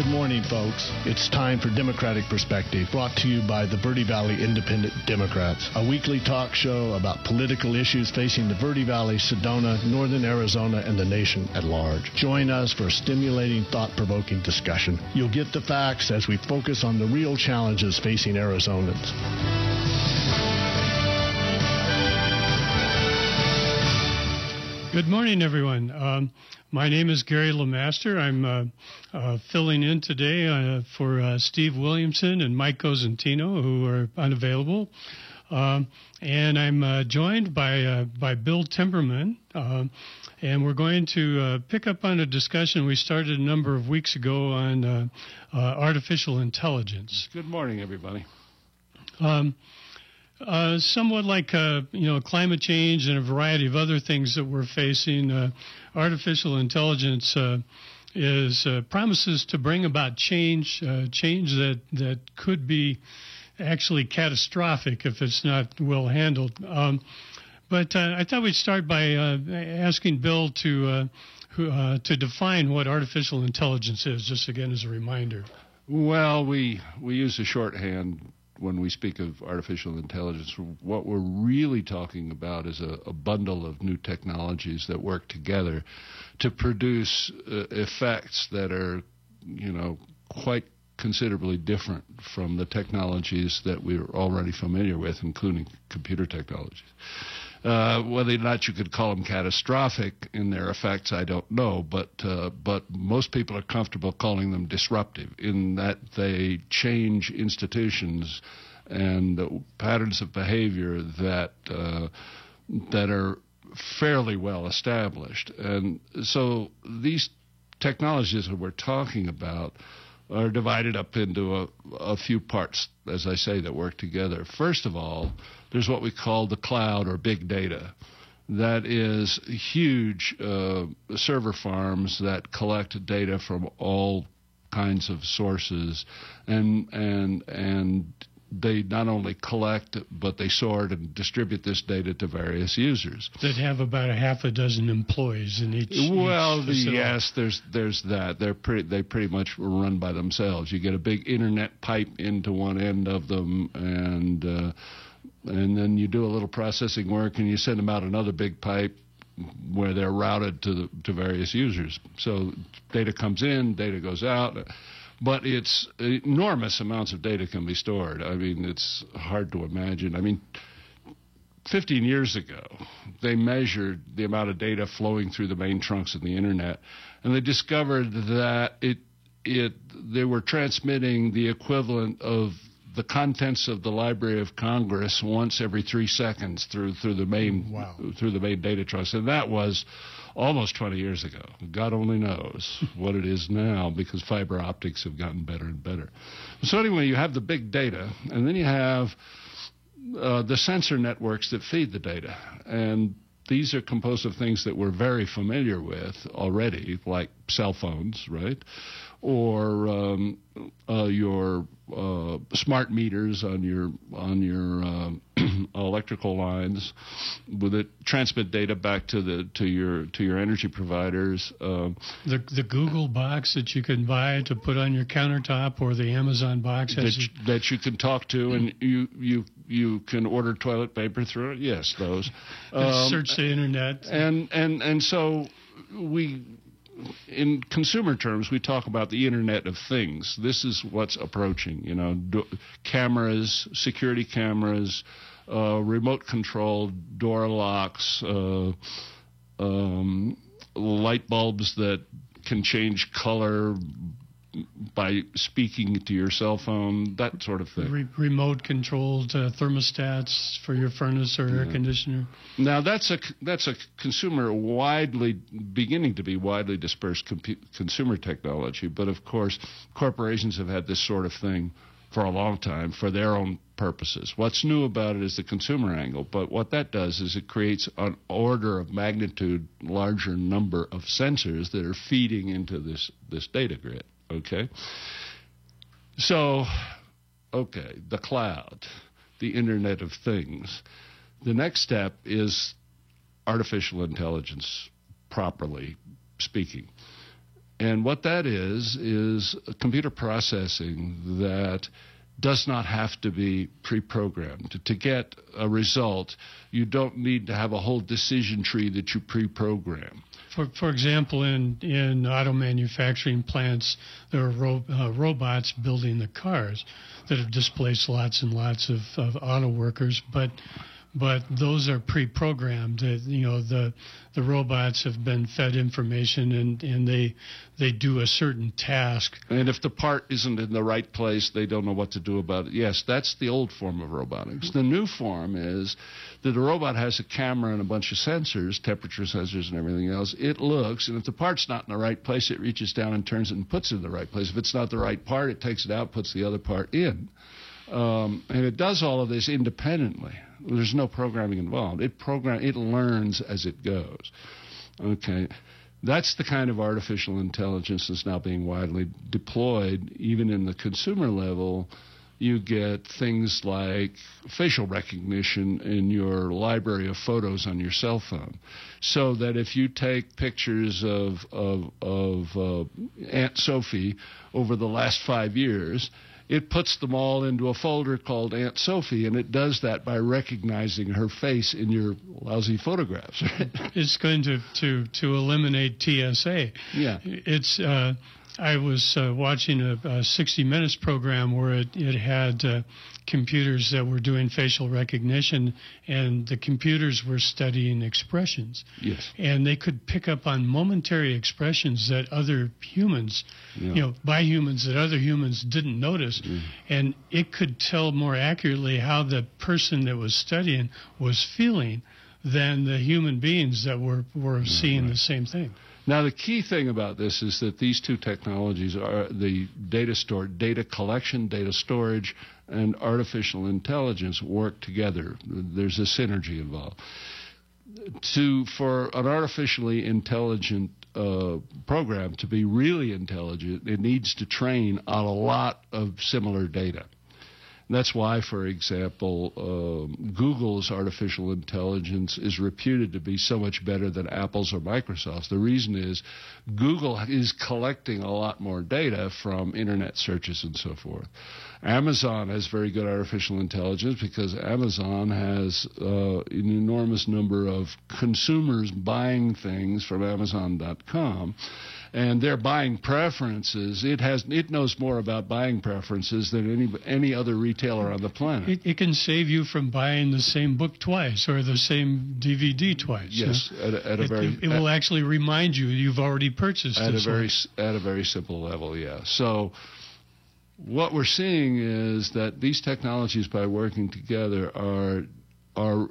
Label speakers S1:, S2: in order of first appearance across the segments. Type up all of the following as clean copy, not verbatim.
S1: Good morning, folks. It's time for Democratic Perspective, brought to you by the Verde Valley Independent Democrats, a weekly talk show about political issues facing the Verde Valley, Sedona, Northern Arizona, and the nation at large. Join us for a stimulating, thought-provoking discussion. You'll get the facts as we focus on the real challenges facing Arizonans.
S2: Good morning, everyone. My name is Gary LeMaster. I'm filling in today for Steve Williamson and Mike Cosentino, who are unavailable. And I'm joined by Bill Timberman. And we're going to pick up on a discussion we started a number of weeks ago on artificial intelligence.
S3: Good morning, everybody.
S2: Somewhat like climate change and a variety of other things that we're facing, artificial intelligence promises to bring about change that could be actually catastrophic if it's not well handled. But I thought we'd start by asking Bill to define what artificial intelligence is, just again as a reminder.
S3: Well, we use a shorthand when we speak of artificial intelligence. What we're really talking about is a bundle of new technologies that work together to produce effects that are, quite considerably different from the technologies that we're already familiar with, including computer technologies. Whether or not you could call them catastrophic in their effects, I don't know, but most people are comfortable calling them disruptive in that they change institutions and patterns of behavior that are fairly well established. And so these technologies that we're talking about are divided up into a few parts, as I say, that work together. First of all, there's what we call the cloud or big data. That is huge server farms that collect data from all kinds of sources, and they not only collect, but they sort and distribute this data to various users.
S2: That have about a half a dozen employees in each.
S3: Well,
S2: each
S3: yes, there's that. They pretty much run by themselves. You get a big internet pipe into one end of them, and then you do a little processing work, and you send them out another big pipe where they're routed to various users. So data comes in, data goes out. But it's enormous amounts of data can be stored. I mean, it's hard to imagine. I mean, 15 years ago, they measured the amount of data flowing through the main trunks of the internet, and they discovered that they were transmitting the equivalent of the contents of the Library of Congress once every 3 seconds through the main data trunks, and that was almost 20 years ago. God only knows what it is now, because fiber optics have gotten better and better. So anyway, you have the big data, and then you have the sensor networks that feed the data. And these are composed of things that we're very familiar with already, like cell phones, right? Or your smart meters on your electrical lines, with it transmit data back to your energy providers.
S2: The Google box that you can buy to put on your countertop, or the Amazon box
S3: that you can talk to, and you can order toilet paper through it. Yes, those.
S2: Search the internet.
S3: And so we. In consumer terms, we talk about the Internet of Things. This is what's approaching, cameras, security cameras, remote-controlled door locks, light bulbs that can change color by speaking to your cell phone, that sort of thing.
S2: Remote-controlled thermostats for your furnace or air conditioner.
S3: Now, that's a consumer beginning to be widely dispersed consumer technology. But, of course, corporations have had this sort of thing for a long time for their own purposes. What's new about it is the consumer angle. But what that does is it creates an order of magnitude larger number of sensors that are feeding into this data grid. Okay? So, the cloud, the Internet of Things. The next step is artificial intelligence, properly speaking. And what that is computer processing that does not have to be pre-programmed. To get a result, you don't need to have a whole decision tree that you pre-program.
S2: For example, in auto manufacturing plants, there are robots building the cars that have displaced lots and lots of auto workers, but those are pre-programmed. The robots have been fed information and they do a certain task.
S3: And if the part isn't in the right place, they don't know what to do about it. Yes, that's the old form of robotics. The new form is that the robot has a camera and a bunch of sensors, temperature sensors and everything else. It looks, and if the part's not in the right place, it reaches down and turns it and puts it in the right place. If it's not the right part, it takes it out, puts the other part in. And it does all of this independently. There's no programming involved. It learns as it goes. Okay. That's the kind of artificial intelligence that's now being widely deployed. Even in the consumer level, you get things like facial recognition in your library of photos on your cell phone. So that if you take pictures of Aunt Sophie over the last 5 years, it puts them all into a folder called Aunt Sophie, and it does that by recognizing her face in your lousy photographs.
S2: It's going to eliminate TSA.
S3: Yeah.
S2: It's I was watching a 60 Minutes program where it had computers that were doing facial recognition, and the computers were studying expressions.
S3: Yes.
S2: And they could pick up on momentary expressions that other humans, by humans that other humans didn't notice. And it could tell more accurately how the person that was studying was feeling than the human beings that were seeing the same thing.
S3: Now, the key thing about this is that these two technologies are the data collection, data storage, and artificial intelligence work together. There's a synergy involved. For an artificially intelligent program to be really intelligent, it needs to train on a lot of similar data. That's why, for example, Google's artificial intelligence is reputed to be so much better than Apple's or Microsoft's. The reason is Google is collecting a lot more data from internet searches and so forth. Amazon has very good artificial intelligence because Amazon has an enormous number of consumers buying things from Amazon.com. And their buying preferences, it knows more about buying preferences than any other retailer on the planet.
S2: It can save you from buying the same book twice or the same DVD twice.
S3: Yes,
S2: it will actually remind you you've already purchased it.
S3: At a very simple level, yeah. So what we're seeing is that these technologies, by working together, are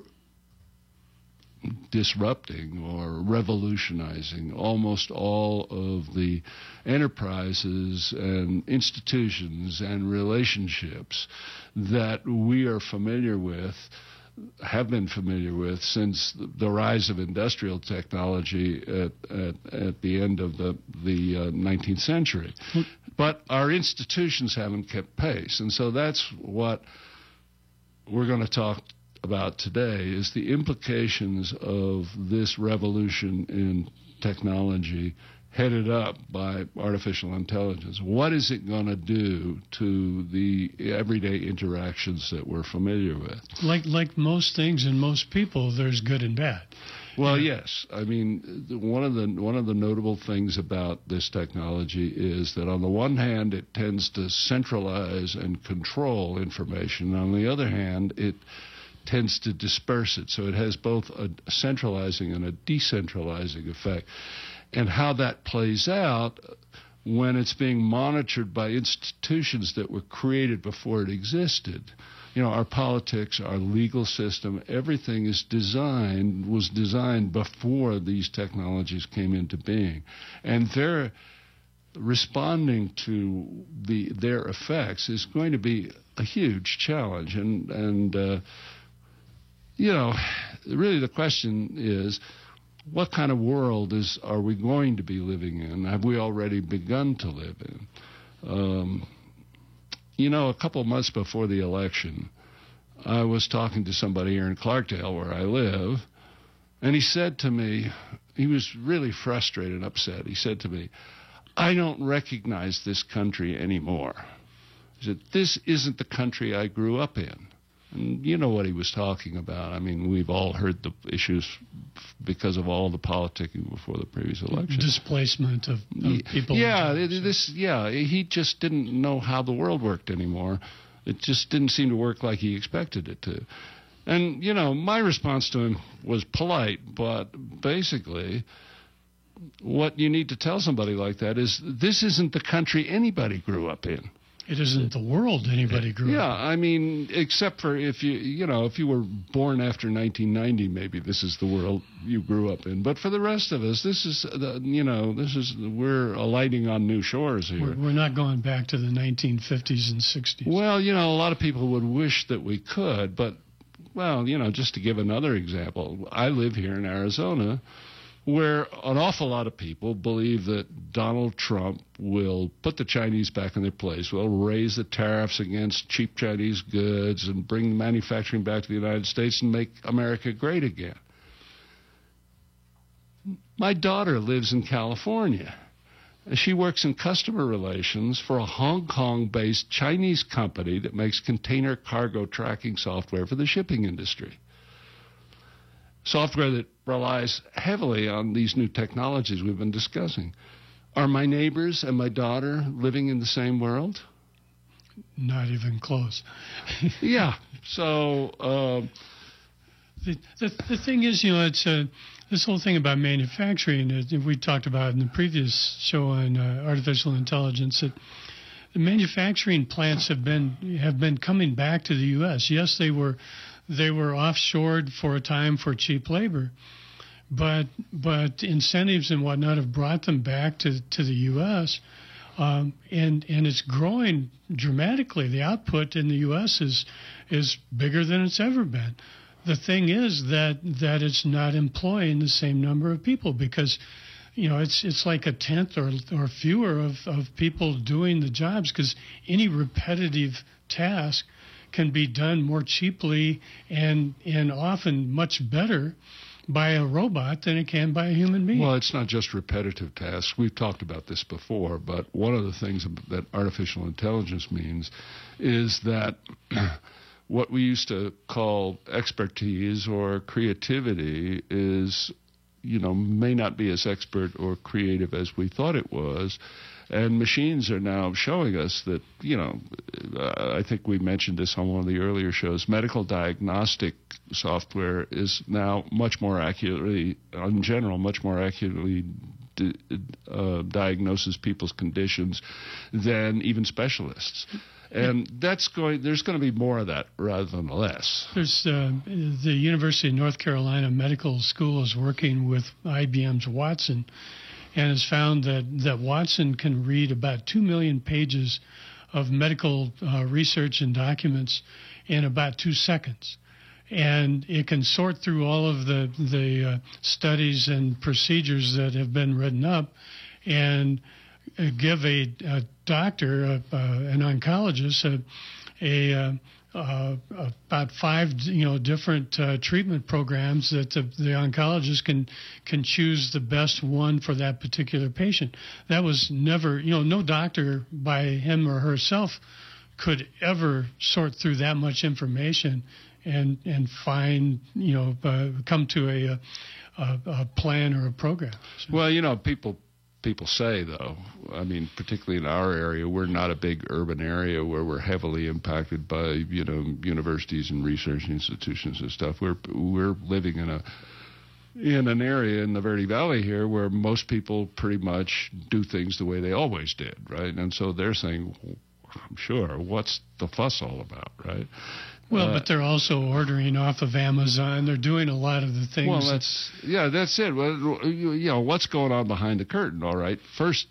S3: disrupting or revolutionizing almost all of the enterprises and institutions and relationships that we are familiar with, have been familiar with since the rise of industrial technology at the end of the 19th century. But our institutions haven't kept pace, and so that's what we're going to talk about today, is the implications of this revolution in technology headed up by artificial intelligence. What is it going to do to the everyday interactions that we're familiar with?
S2: Like most things and most people, there's good and bad.
S3: Well, yes. I mean, one of the notable things about this technology is that on the one hand, it tends to centralize and control information. On the other hand, it tends to disperse it. So it has both a centralizing and a decentralizing effect. And how that plays out when it's being monitored by institutions that were created before it existed. Our politics, our legal system, everything was designed before these technologies came into being. And they're responding to their effects is going to be a huge challenge. And really the question is, what kind of world are we going to be living in? Have we already begun to live in? A couple of months before the election, I was talking to somebody here in Clarkdale, where I live, and he said to me, he was really frustrated and upset. He said to me, I don't recognize this country anymore. He said, this isn't the country I grew up in. And you know what he was talking about. I mean, we've all heard the issues because of all the politicking before the previous election.
S2: Displacement of people.
S3: Yeah, he just didn't know how the world worked anymore. It just didn't seem to work like he expected it to. And, you know, my response to him was polite, but basically what you need to tell somebody like that is this isn't the country anybody grew up in.
S2: It isn't the world anybody grew up in.
S3: Yeah, I mean, except for if you were born after 1990, maybe this is the world you grew up in. But for the rest of us, we're alighting on new shores here.
S2: We're not going back to the 1950s and 60s.
S3: Well, you know, a lot of people would wish that we could, but, well, you know, just to give another example, I live here in Arizona, where an awful lot of people believe that Donald Trump will put the Chinese back in their place, will raise the tariffs against cheap Chinese goods and bring manufacturing back to the United States and make America great again. My daughter lives in California. She works in customer relations for a Hong Kong-based Chinese company that makes container cargo tracking software for the shipping industry. Software that relies heavily on these new technologies we've been discussing. Are my neighbors and my daughter living in the same world?
S2: Not even close.
S3: Yeah. So
S2: the thing is, you know, it's this whole thing about manufacturing. We talked about in the previous show on artificial intelligence that the manufacturing plants have been coming back to the U.S. Yes, they were offshored for a time for cheap labor, but incentives and whatnot have brought them back to the U.S. And it's growing dramatically. The output in the U.S. is bigger than it's ever been. The thing is that it's not employing the same number of people because, you know, it's like a tenth or fewer of people doing the jobs because any repetitive task can be done more cheaply and often much better by a robot than it can by a human being.
S3: Well, it's not just repetitive tasks. We've talked about this before, but one of the things that artificial intelligence means is that what we used to call expertise or creativity is, you know, may not be as expert or creative as we thought it was. And machines are now showing us that, you know, I think we mentioned this on one of the earlier shows, medical diagnostic software is now much more accurately, in general, much more accurately diagnoses people's conditions than even specialists. And there's going to be more of that rather than less.
S2: There's the University of North Carolina Medical School is working with IBM's Watson and has found that Watson can read about 2 million pages of medical research and documents in about 2 seconds. And it can sort through all of the studies and procedures that have been written up and give a doctor, an oncologist, about 5 different treatment programs that the oncologist can choose the best one for that particular patient. That was never, no doctor by him or herself could ever sort through that much information and find, come to a plan or a program.
S3: So. Well, people say, though, I mean, particularly in our area, we're not a big urban area where we're heavily impacted by, universities and research institutions and stuff. We're living in an area in the Verde Valley here where most people pretty much do things the way they always did, right? And so they're saying, I'm sure, what's the fuss all about, right?
S2: Well, but they're also ordering off of Amazon. They're doing a lot of the things.
S3: Well, that's it. Well, what's going on behind the curtain? All right. First,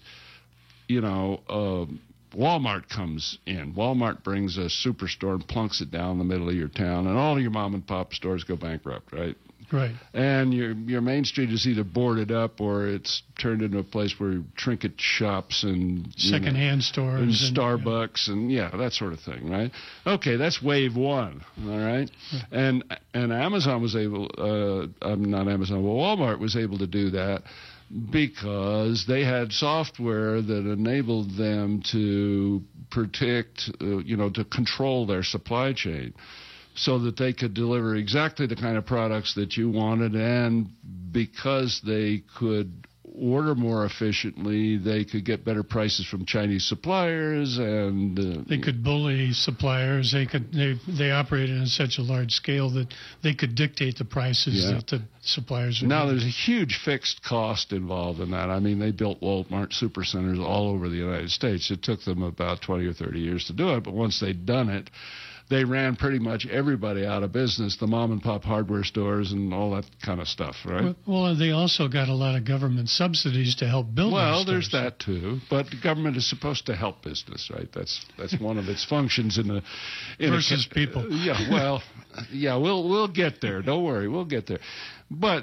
S3: Walmart comes in. Walmart brings a superstore and plunks it down the middle of your town, and all of your mom and pop stores go bankrupt, right?
S2: Right.
S3: And your main street is either boarded up or it's turned into a place where trinket shops and
S2: secondhand stores
S3: and Starbucks and that sort of thing, right? Okay, that's wave one, all right? And Amazon was able, not Amazon, well, Walmart was able to do that because they had software that enabled them to predict, to control their supply chain so that they could deliver exactly the kind of products that you wanted. And because they could order more efficiently, they could get better prices from Chinese suppliers, and
S2: they could bully suppliers. They operated on such a large scale that they could dictate the prices that the suppliers would.
S3: Now there's a huge fixed cost involved in that. I mean, they built Walmart supercenters all over the United States. It took them about 20 or 30 years to do it, but once they'd done it, they ran pretty much everybody out of business, the mom-and-pop hardware stores and all that kind of stuff, right?
S2: Well, they also got a lot of government subsidies to help build
S3: Well,
S2: their
S3: there's
S2: stores.
S3: that, too. But the government is supposed to help business, right? That's one of its functions
S2: versus people.
S3: We'll get there. Don't worry, we'll get there. But,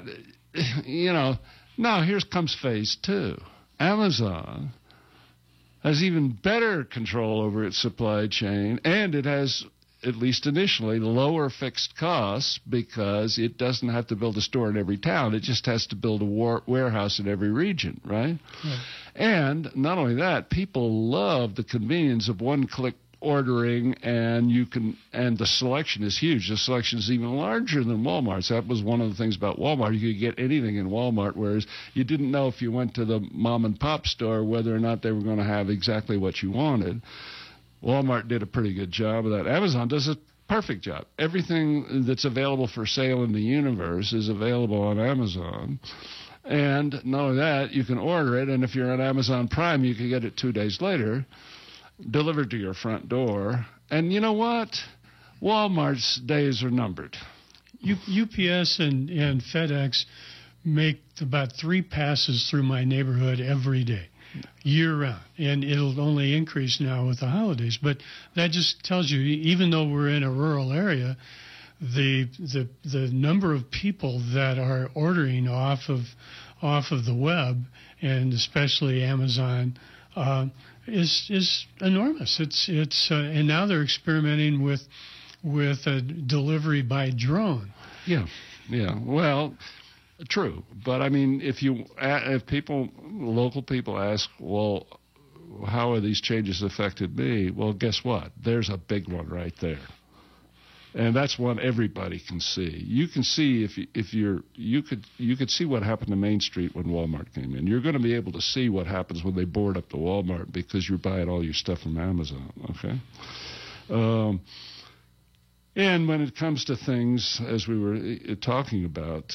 S3: now here comes phase 2. Amazon has even better control over its supply chain, and it has, at least initially, lower fixed costs because it doesn't have to build a store in every town. It just has to build a warehouse in every region, right? And not only that, people love the convenience of one-click ordering, and the selection is huge. The selection is even larger than Walmart's. That was one of the things about Walmart. You could get anything in Walmart, whereas you didn't know if you went to the mom-and-pop store whether or not they were going to have exactly what you wanted. Walmart did a pretty good job of that. Amazon does a perfect job. Everything that's available for sale in the universe is available on Amazon. And not only that, you can order it, and if you're on Amazon Prime, you can get it 2 days later, delivered to your front door. And you know what? Walmart's days are numbered.
S2: UPS and FedEx make about 3 passes through my neighborhood every day, year-round, and it'll only increase now with the holidays. But that just tells you, even though we're in a rural area, the number of people that are ordering off of the web, and especially Amazon, is enormous. It's and now they're experimenting with a delivery by drone.
S3: Yeah. Well, true, but I mean, if local people ask, well, how are these changes affected me? Well, guess what? There's a big one right there, and that's one everybody can see. You can see you could see what happened to Main Street when Walmart came in. You're going to be able to see what happens when they board up the Walmart because you're buying all your stuff from Amazon. Okay. And when it comes to things, as we were talking about,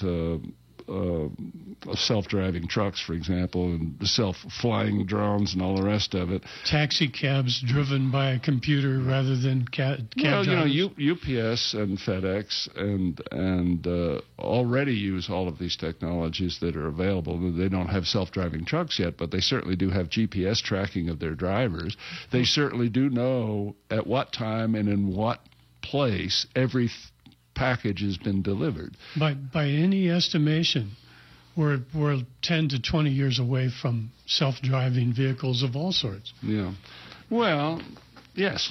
S3: self-driving trucks, for example, and self-flying drones and all the rest of it.
S2: Taxi cabs driven by a computer rather than cab drivers.
S3: UPS and FedEx and already use all of these technologies that are available. They don't have self-driving trucks yet, but they certainly do have GPS tracking of their drivers. They certainly do know at what time and in what place every package has been delivered.
S2: By any estimation, we're 10 to 20 years away from self-driving vehicles of all sorts.
S3: Yeah. Well, yes.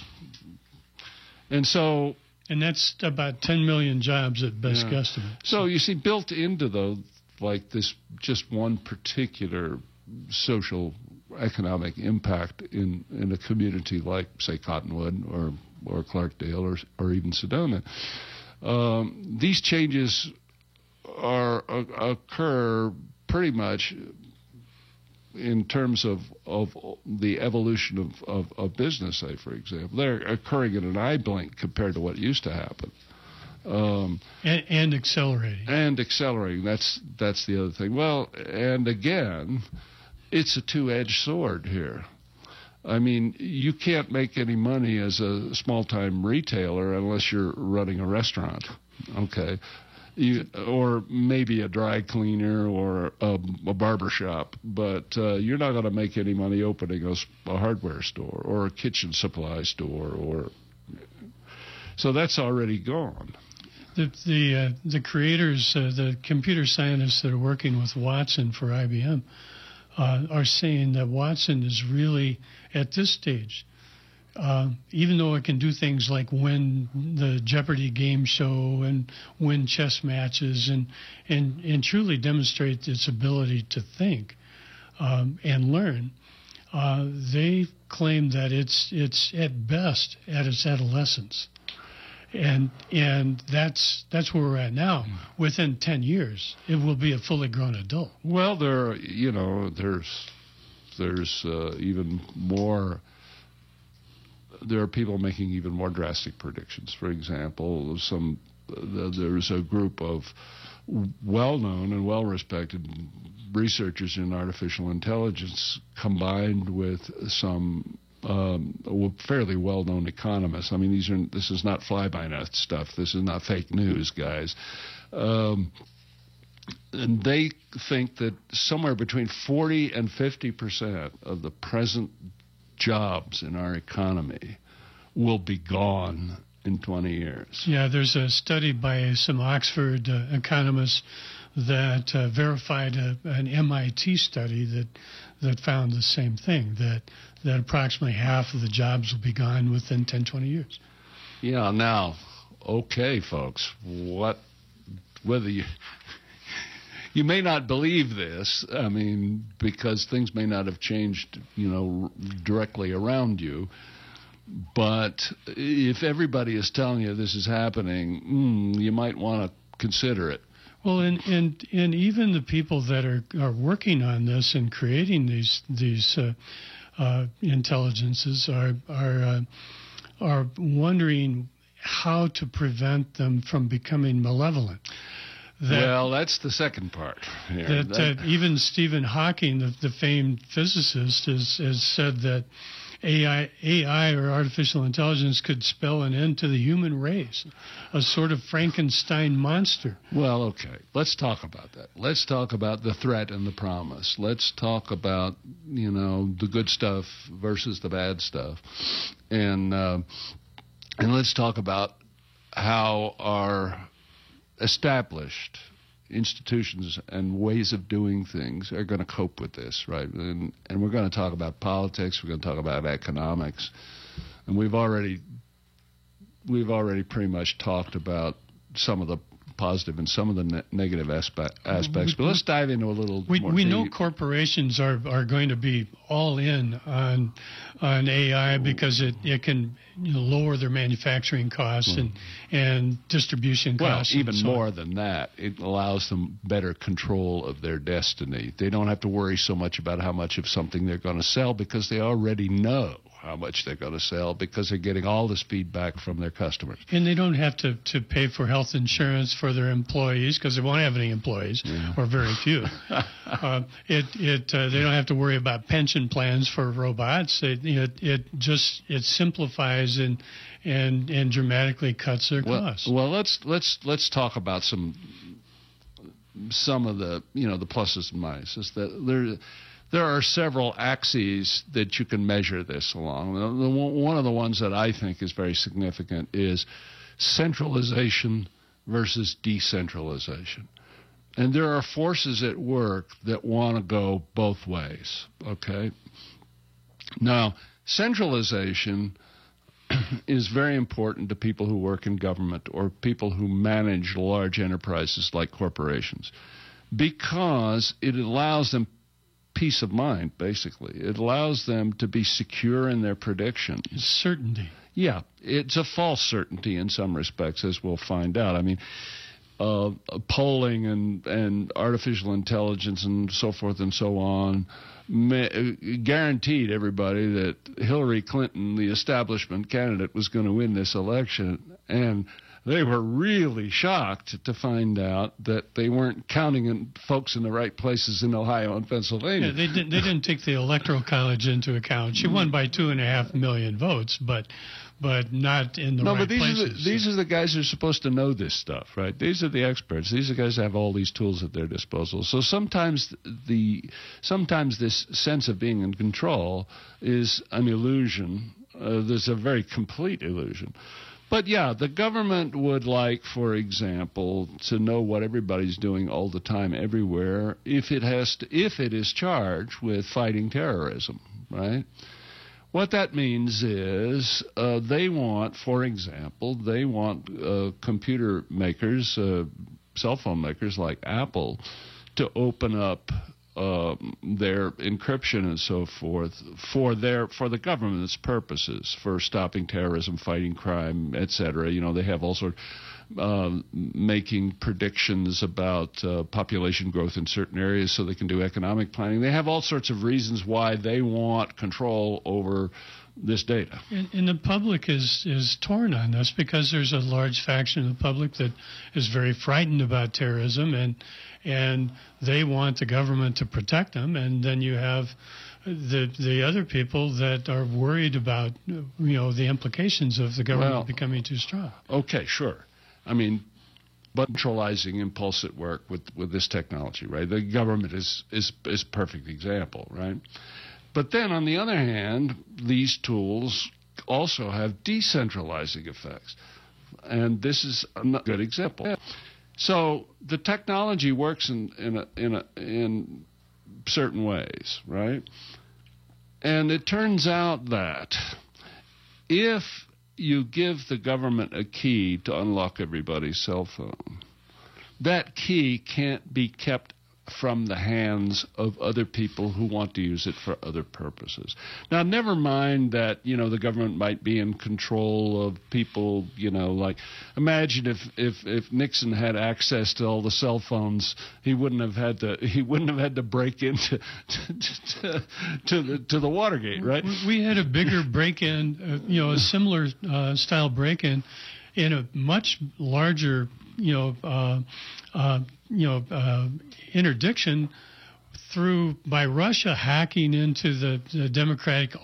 S3: And
S2: that's about 10 million jobs at best guesstimate.
S3: So you see, built into this just one particular social economic impact in a community like, say, Cottonwood or Clarkdale or even Sedona. These changes occur pretty much in terms of the evolution of business, say, for example. They're occurring in an eye blink compared to what used to happen.
S2: And accelerating.
S3: And accelerating. That's the other thing. Well, and again, it's a two-edged sword here. I mean, you can't make any money as a small-time retailer unless you're running a restaurant, okay? Or maybe a dry cleaner or a barber shop, but you're not going to make any money opening a hardware store or a kitchen supply store. So that's already gone.
S2: The creators, the computer scientists that are working with Watson for IBM, are saying that Watson is really, at this stage, even though it can do things like win the Jeopardy game show and win chess matches and truly demonstrate its ability to think and learn, they claim that it's at best at its adolescence. And that's where we're at now. Within 10 years, it will be a fully grown adult.
S3: Well, there's even more. There are people making even more drastic predictions. For example, there's a group of well-known and well-respected researchers in artificial intelligence combined with some fairly well-known economists. I mean, this is not fly-by-night stuff. This is not fake news, guys. And they think that somewhere between 40 and 50% of the present jobs in our economy will be gone in 20 years.
S2: Yeah, there's a study by some Oxford economists that verified an MIT study that found the same thing, that approximately half of the jobs will be gone within 10, 20 years.
S3: Yeah, now, okay, folks, whether you may not believe this, I mean, because things may not have changed, directly around you. But if everybody is telling you this is happening, you might want to consider it.
S2: Well, and even the people that are working on this and creating these intelligences are wondering how to prevent them from becoming malevolent.
S3: Well, that's the second part.
S2: That even Stephen Hawking, the famed physicist, has said that AI or artificial intelligence could spell an end to the human race, a sort of Frankenstein monster.
S3: Well, okay. Let's talk about that. Let's talk about the threat and the promise. Let's talk about, the good stuff versus the bad stuff. And let's talk about how our established institutions and ways of doing things are going to cope with this, right? And we're going to talk about politics. We're going to talk about economics, and we've already pretty much talked about some of the positive and some of the negative aspects. But let's dive into a little more.
S2: We know corporations are going to be all in on AI because it can lower their manufacturing costs and distribution costs.
S3: Well, even more than that, it allows them better control of their destiny. They don't have to worry so much about how much of something they're going to sell because they already know how much they're going to sell because they're getting all this feedback from their customers.
S2: And they don't have to pay for health insurance for their employees because they won't have any employees or very few. They don't have to worry about pension plans for robots. It simplifies and dramatically cuts their costs.
S3: Well, let's talk about some of the the pluses and minuses. There are several axes that you can measure this along. One of the ones that I think is very significant is centralization versus decentralization. And there are forces at work that want to go both ways, okay? Now, centralization is very important to people who work in government or people who manage large enterprises like corporations because it allows them peace of mind, basically. It allows them to be secure in their predictions.
S2: Certainty.
S3: Yeah, it's a false certainty in some respects, as we'll find out. I mean, polling and artificial intelligence and so forth and so on guaranteed everybody that Hillary Clinton, the establishment candidate, was going to win this election, and they were really shocked to find out that they weren't counting folks in the right places in Ohio and Pennsylvania.
S2: Yeah, they didn't take the Electoral College into account. She won by 2.5 million votes, but not in the right places.
S3: No, but these are the guys who are supposed to know this stuff, right? These are the experts. These are the guys that have all these tools at their disposal. So sometimes this sense of being in control is an illusion. There's a very complete illusion. But yeah, the government would like, for example, to know what everybody's doing all the time, everywhere, if it is charged with fighting terrorism, right? What that means is they want, for example, computer makers, cell phone makers like Apple, to open up their encryption and so forth for the government's purposes, for stopping terrorism, fighting crime, etc. They have all sorts making predictions about population growth in certain areas so they can do economic planning. They have all sorts of reasons why they want control over this data.
S2: And the public is torn on this because there's a large faction of the public that is very frightened about terrorism, and they want the government to protect them. And then you have the other people that are worried about the implications of the government becoming too strong.
S3: Okay, sure. I mean, but neutralizing impulse at work with this technology, right? The government is a perfect example, right? But then, on the other hand, these tools also have decentralizing effects, and this is a good example. So the technology works in certain ways, right? And it turns out that if you give the government a key to unlock everybody's cell phone, that key can't be kept from the hands of other people who want to use it for other purposes. Now, never mind that, the government might be in control of people, like, imagine if Nixon had access to all the cell phones, he wouldn't have had to break into to the Watergate, right?
S2: We had a bigger break-in, a similar style break-in in a much larger, interdiction by Russia hacking into the Democratic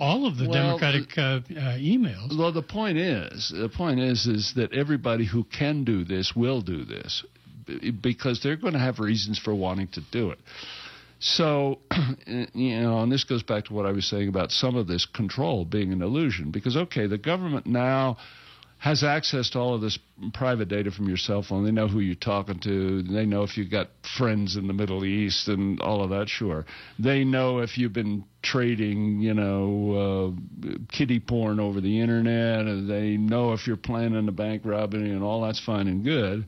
S2: emails.
S3: Well, the point is that everybody who can do this will do this because they're going to have reasons for wanting to do it. So, and this goes back to what I was saying about some of this control being an illusion, because, okay, the government now has access to all of this private data from your cell phone. They know who you're talking to. They know if you've got friends in the Middle East and all of that, sure. They know if you've been trading, kiddie porn over the internet. And they know if you're planning a bank robbery, and all that's fine and good.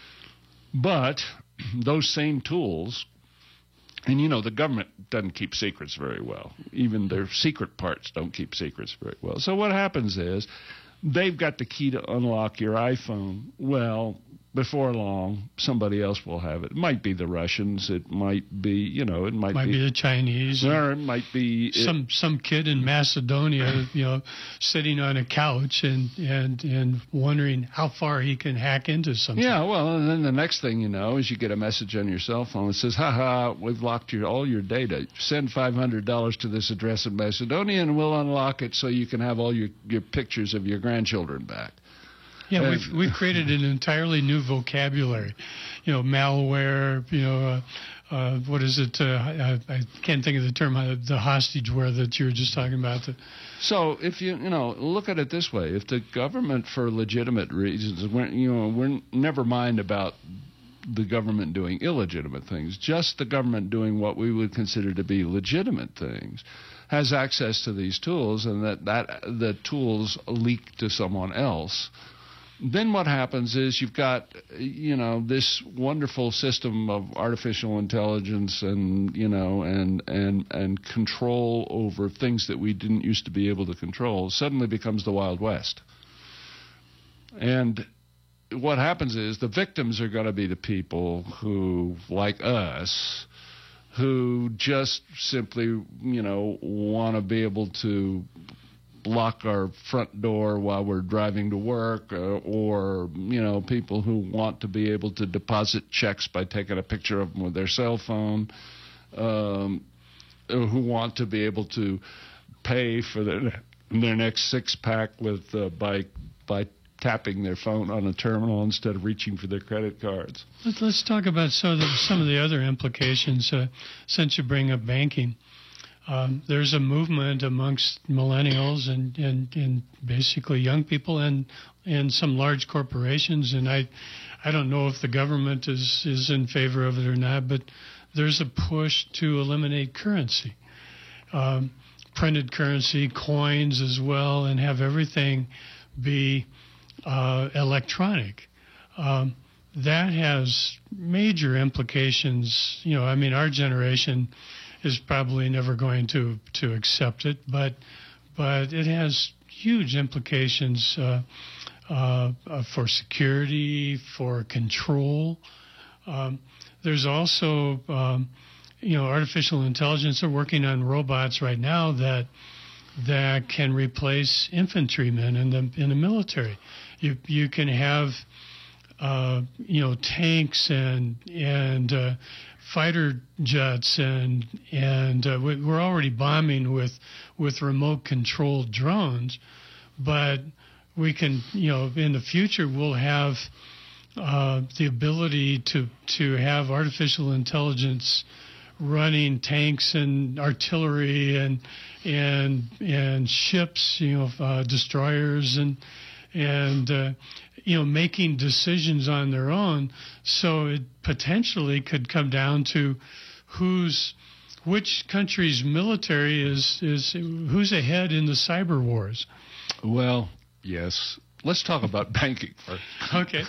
S3: But those same tools, and the government doesn't keep secrets very well. Even their secret parts don't keep secrets very well. So what happens is, they've got the key to unlock your iPhone. Well, before long, somebody else will have it. It might be the Russians. It might be, it might be
S2: the Chinese.
S3: Or it might be
S2: some kid in Macedonia, sitting on a couch and wondering how far he can hack into something.
S3: Yeah, well, and then the next thing you know is you get a message on your cell phone that says, we've locked all your data. Send $500 to this address in Macedonia and we'll unlock it so you can have all your pictures of your grandchildren back.
S2: Yeah, we've created an entirely new vocabulary, malware, what is it? I can't think of the term, the hostageware that you were just talking about.
S3: So if you look at it this way, if the government, for legitimate reasons, we're never mind about the government doing illegitimate things, just the government doing what we would consider to be legitimate things, has access to these tools, and that the tools leak to someone else. Then what happens is you've got, this wonderful system of artificial intelligence and, and control over things that we didn't used to be able to control suddenly becomes the Wild West. And what happens is the victims are going to be the people who, like us, who just simply, want to be able to lock our front door while we're driving to work, or people who want to be able to deposit checks by taking a picture of them with their cell phone, who want to be able to pay for their next six-pack by tapping their phone on a terminal instead of reaching for their credit cards.
S2: Let's talk about some of the other implications since you bring up banking. There's a movement amongst millennials and basically young people and some large corporations, and I don't know if the government is in favor of it or not, but there's a push to eliminate currency. printed currency, coins as well, and have everything be electronic. That has major implications. I mean, our generation is probably never going to accept it, but it has huge implications for security, for control. There's also, artificial intelligence. They're working on robots right now that can replace infantrymen in the military. You can have tanks and fighter jets and we're already bombing with remote controlled drones, but we can in the future we'll have the ability to have artificial intelligence running tanks and artillery and ships, destroyers and making decisions on their own. So it potentially could come down to which country's military is who's ahead in the cyber wars.
S3: Well, yes. Let's talk about banking first.
S2: Okay.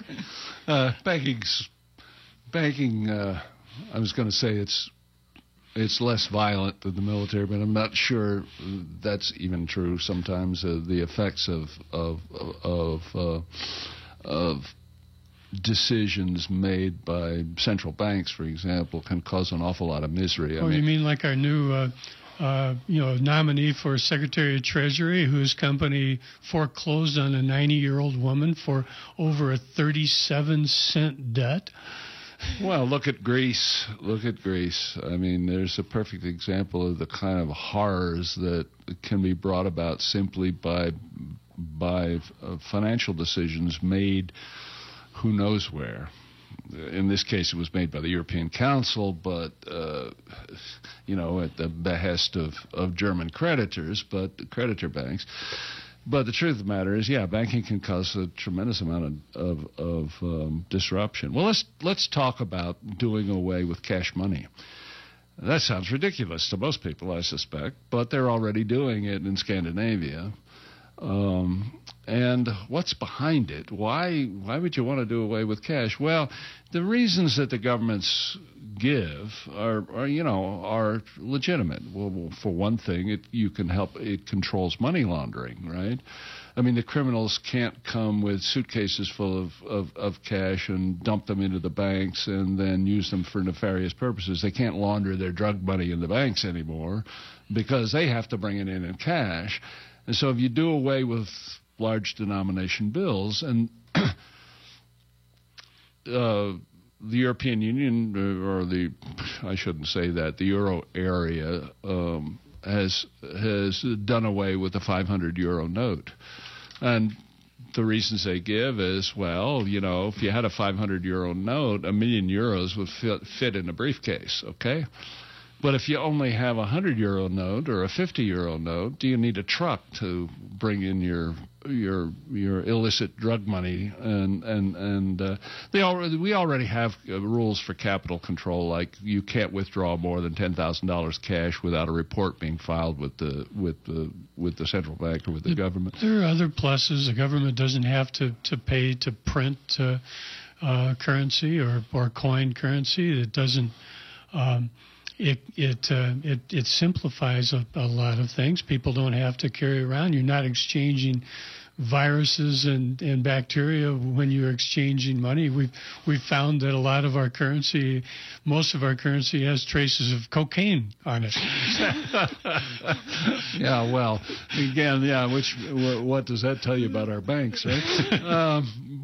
S3: Banking. I was going to say it's less violent than the military, but I'm not sure that's even true. Sometimes the effects of decisions made by central banks, for example, can cause an awful lot of misery.
S2: You mean like our new nominee for Secretary of Treasury, whose company foreclosed on a 90-year-old woman for over a 37-cent debt?
S3: Well, look at Greece. I mean, there's a perfect example of the kind of horrors that can be brought about simply by financial decisions made who knows where. In this case, it was made by the European Council, but, at the behest of German creditors, creditor banks. But the truth of the matter is, banking can cause a tremendous amount of disruption. Well, let's talk about doing away with cash money. That sounds ridiculous to most people, I suspect, but they're already doing it in Scandinavia. And what's behind it? Why would you want to do away with cash? Well, the reasons that the governments give are legitimate. Well, for one thing, it controls money laundering, right? I mean, the criminals can't come with suitcases full of cash and dump them into the banks and then use them for nefarious purposes. They can't launder their drug money in the banks anymore because they have to bring it in cash. And so if you do away with large denomination bills, and the European Union, the Euro area, has done away with the 500 euro note. And the reasons they give is, if you had a 500 euro note, €1 million would fit in a briefcase, okay? But if you only have a 100 euro note or a 50 euro note, do you need a truck to bring in your illicit drug money? And we already have rules for capital control, like you can't withdraw more than $10,000 cash without a report being filed with the central bank or with the government.
S2: There are other pluses. The government doesn't have to pay to print currency or coin currency. It doesn't. It simplifies a lot of things. People don't have to carry around. You're not exchanging viruses and bacteria when you're exchanging money. We've found that a lot of our currency, most of our currency, has traces of cocaine on it.
S3: Yeah, well, again, what does that tell you about our banks, right?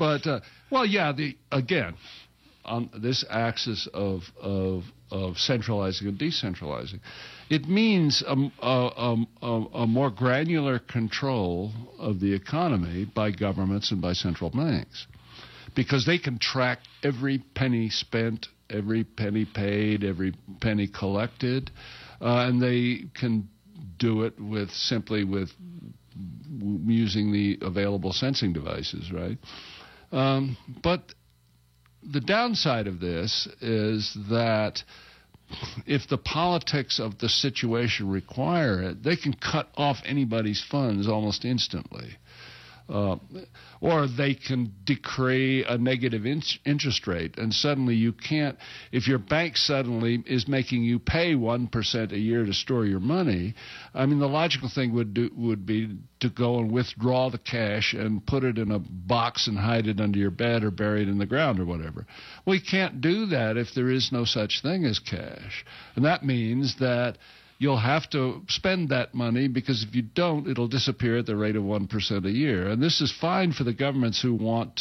S3: On this axis of centralizing and decentralizing, it means a more granular control of the economy by governments and by central banks, because they can track every penny spent, every penny paid, every penny collected, and they can do it simply with using the available sensing devices, right? But the downside of this is that if the politics of the situation require it, they can cut off anybody's funds almost instantly. Or they can decree a negative interest rate, and suddenly you can't. If your bank suddenly is making you pay 1% a year to store your money, I mean, the logical thing would be to go and withdraw the cash and put it in a box and hide it under your bed or bury it in the ground or whatever. Well, you can't do that if there is no such thing as cash, and that means that you'll have to spend that money, because if you don't, it'll disappear at the rate of 1% a year. And this is fine for the governments who want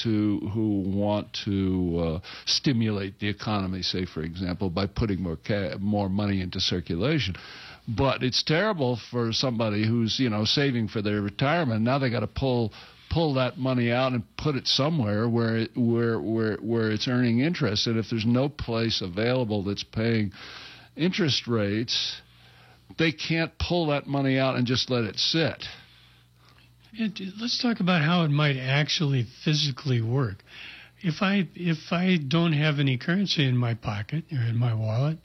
S3: to stimulate the economy, say, for example, by putting more money into circulation. But it's terrible for somebody who's, saving for their retirement. Now they got to pull that money out and put it somewhere where it's earning interest. And if there's no place available that's paying interest rates, they can't pull that money out and just let it sit.
S2: Let's talk about how it might actually physically work. If I don't have any currency in my pocket or in my wallet,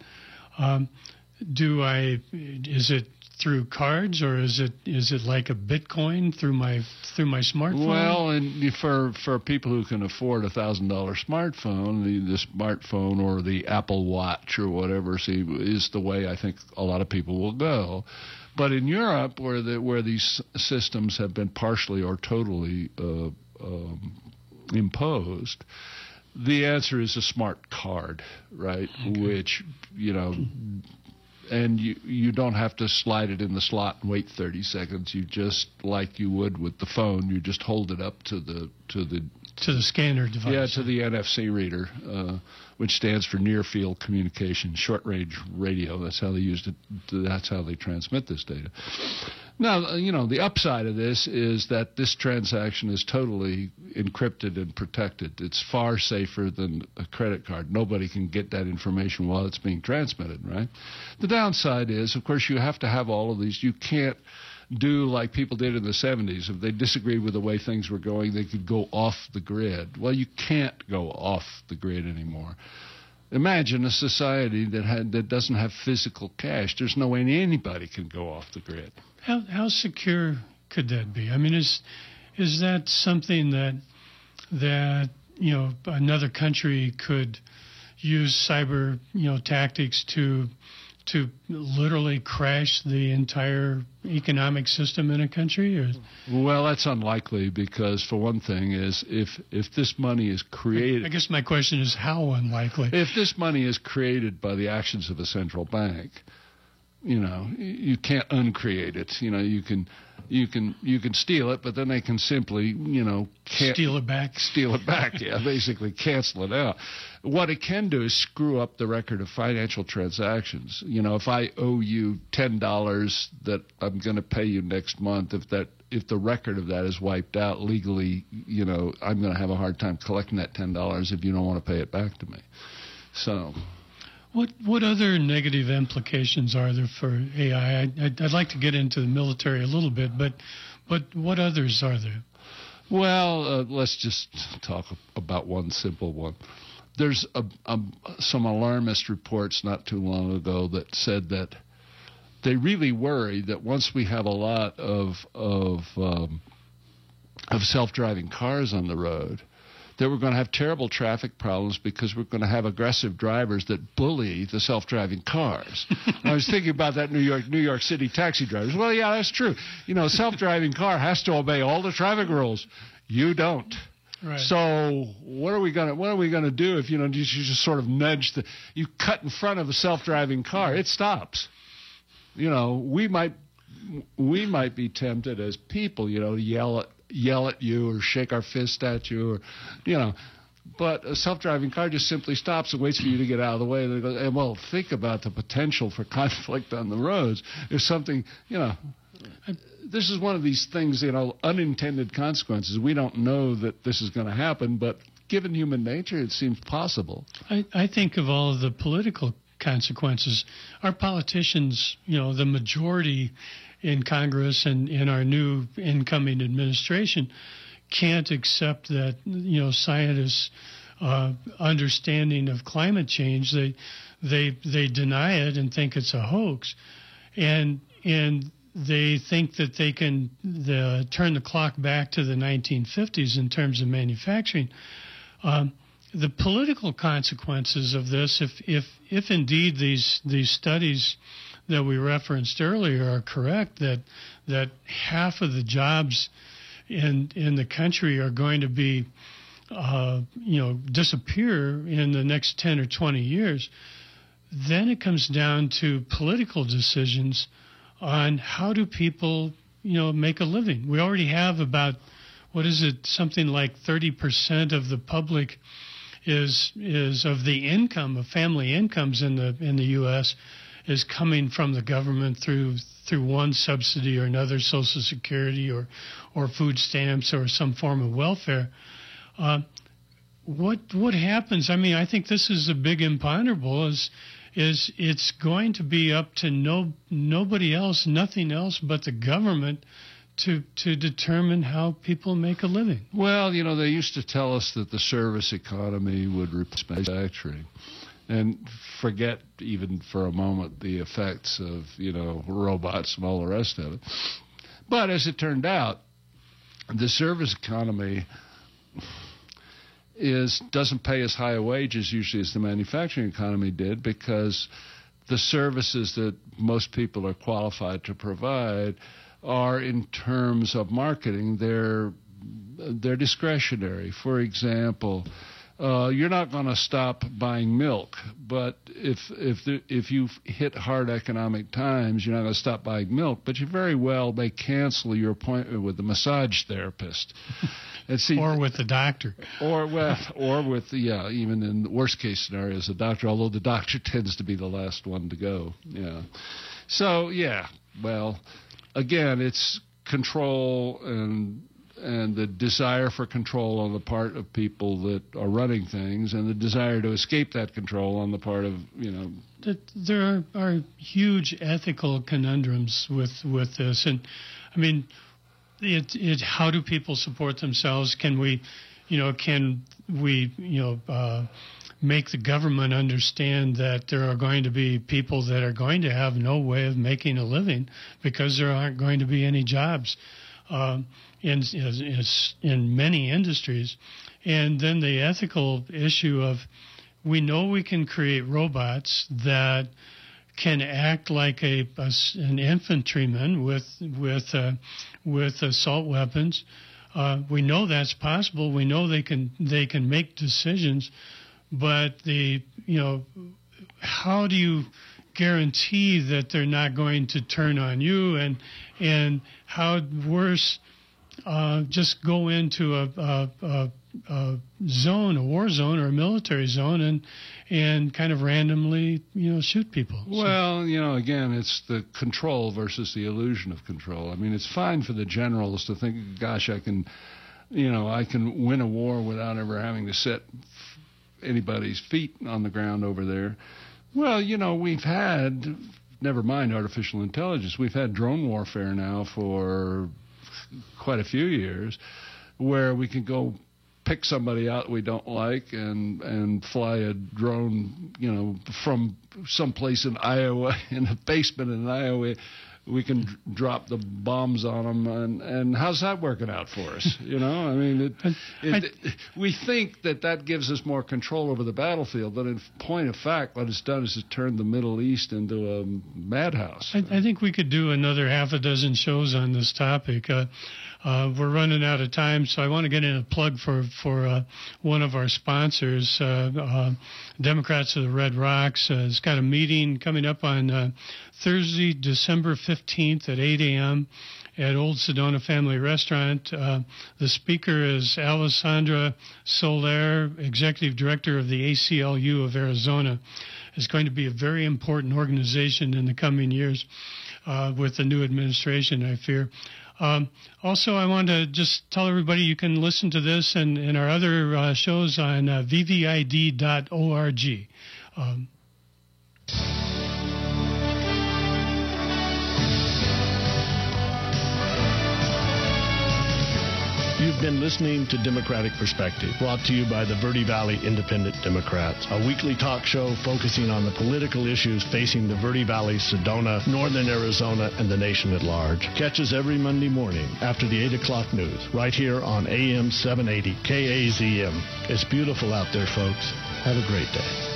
S2: is it through cards, or is it like a Bitcoin through my smartphone?
S3: Well, and for people who can afford $1,000 smartphone, the smartphone or the Apple Watch or whatever is the way I think a lot of people will go. But in Europe, where these systems have been partially or totally imposed, the answer is a smart card, right? Okay. Which and you don't have to slide it in the slot and wait 30 seconds. You just, like you would with the phone, you just hold it up to the
S2: scanner device.
S3: Yeah, to the NFC reader, which stands for Near Field Communication, Short Range Radio. That's how they used it. That's how they transmit this data. Now, the upside of this is that this transaction is totally encrypted and protected. It's far safer than a credit card. Nobody can get that information while it's being transmitted, right? The downside is, of course, you have to have all of these. You can't do like people did in the 70s. If they disagreed with the way things were going, they could go off the grid. Well, you can't go off the grid anymore. Imagine a society that doesn't have physical cash. There's no way anybody can go off the grid.
S2: How secure could that be? I mean, is that something that another country could use cyber tactics to literally crash the entire economic system in a country? Or?
S3: Well, that's unlikely, because for one thing is if this money is created...
S2: I guess my question is how unlikely?
S3: If this money is created by the actions of a central bank, you can't uncreate it. You can steal it, but then they can simply,
S2: steal it back.
S3: Steal it back, yeah, basically cancel it out. What it can do is screw up the record of financial transactions. If I owe you $10 that I'm going to pay you next month, if the record of that is wiped out legally, I'm going to have a hard time collecting that $10 if you don't want to pay it back to me. So...
S2: What other negative implications are there for AI? I'd like to get into the military a little bit, but what others are there?
S3: Well, let's just talk about one simple one. There's some alarmist reports not too long ago that said that they really worry that once we have a lot of self-driving cars on the road, that we're going to have terrible traffic problems because we're going to have aggressive drivers that bully the self-driving cars. I was thinking about that New York City taxi drivers. Well, yeah, that's true. a self-driving car has to obey all the traffic rules. You don't.
S2: Right.
S3: So what are we gonna do if you just sort of nudge you cut in front of a self-driving car? It stops. We might be tempted as people, to yell at you or shake our fist at you, or but a self-driving car just simply stops and waits for you to get out of the way. And well, think about the potential for conflict on the roads. If something, this is one of these things, unintended consequences. We don't know that this is going to happen, but given human nature, it seems possible.
S2: I think of all of the political consequences. Our politicians, the majority in Congress and in our new incoming administration can't accept that, scientists' understanding of climate change. they deny it and think it's a hoax, and they think that they can turn the clock back to the 1950s in terms of manufacturing. The political consequences of this, if indeed these studies that we referenced earlier are correct, that half of the jobs in the country are going to be disappear in the next 10 or 20 years, then it comes down to political decisions on how do people make a living. We already have about, something like 30% of the public is of the income of family incomes in the U.S. is coming from the government through one subsidy or another, Social Security or food stamps or some form of welfare. What happens? I mean, I think this is a big imponderable. Is it's going to be up to nobody else, nothing else but the government to determine how people make a living.
S3: Well, they used to tell us that the service economy would replace manufacturing. And forget even for a moment the effects of, robots and all the rest of it. But as it turned out, the service economy doesn't pay as high a wages usually as the manufacturing economy did, because the services that most people are qualified to provide are, in terms of marketing, they're discretionary. For example, you're not going to stop buying milk, but if you hit hard economic times, you're not going to stop buying milk, but you very well may cancel your appointment with the massage therapist.
S2: Or with the doctor.
S3: Or with even in the worst case scenarios, the doctor, although the doctor tends to be the last one to go. Yeah. So, well, again, it's control and the desire for control on the part of people that are running things, and the desire to escape that control on the part of,
S2: There are huge ethical conundrums with this, and I mean, how do people support themselves? Can we make the government understand that there are going to be people that are going to have no way of making a living because there aren't going to be any jobs in many industries? And then the ethical issue of, we know we can create robots that can act like an infantryman with assault weapons. We know that's possible. We know they can make decisions, but how do you guarantee that they're not going to turn on you, and how worse, just go into a zone, a war zone or a military zone, and kind of randomly, shoot people.
S3: Well, again, it's the control versus the illusion of control. I mean, it's fine for the generals to think, gosh, I can win a war without ever having to set anybody's feet on the ground over there. Well, we've had, never mind artificial intelligence, we've had drone warfare now for quite a few years, where we can go pick somebody out we don't like and fly a drone, from someplace in Iowa, in a basement in Iowa. We can drop the bombs on them, and how's that working out for us? I mean, we think that gives us more control over the battlefield, but in point of fact, what it's done is it's turned the Middle East into a madhouse.
S2: I think we could do another half a dozen shows on this topic. We're running out of time, so I want to get in a plug for one of our sponsors, Democrats of the Red Rocks. It's got a meeting coming up on Thursday, December 15th at 8 a.m. at Old Sedona Family Restaurant. The speaker is Alessandra Soler, Executive Director of the ACLU of Arizona. It's going to be a very important organization in the coming years with the new administration, I fear. Also, I want to just tell everybody you can listen to this and our other shows on vvid.org.
S1: You've been listening to Democratic Perspective, brought to you by the Verde Valley Independent Democrats, a weekly talk show focusing on the political issues facing the Verde Valley, Sedona, northern Arizona, and the nation at large. Catch us every Monday morning after the 8 o'clock news, right here on AM 780 KAZM. It's beautiful out there, folks. Have a great day.